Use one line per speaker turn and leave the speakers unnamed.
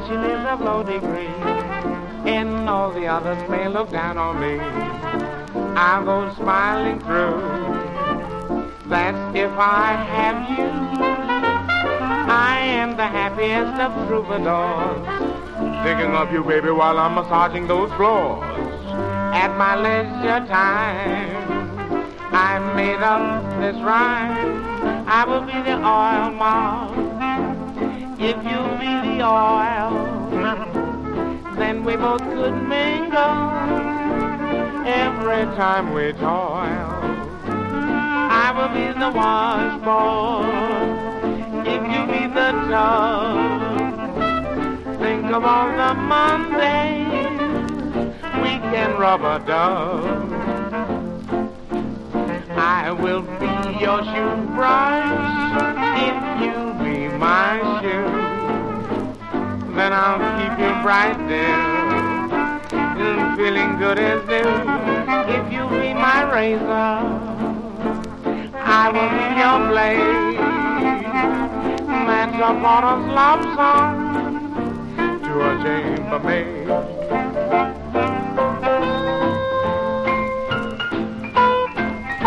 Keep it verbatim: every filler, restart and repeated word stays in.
education is of low degree, and all the others may look down on me. I'll go smiling through. That's if I have you. I am the happiest of troubadours, thinking of you, baby, while I'm massaging those floors. At my leisure time, I made up this rhyme. I will be the oil moth. If you be the oil, then we both could mingle every time we toil. I will be the washboard if you be the tub. Think of all the Mondays we can rub a dub. I will be your shoe brush if you be my shoe. Then I'll keep you bright, dear, and feeling good as new. If you be my razor, I will be your blade. Match up on a love song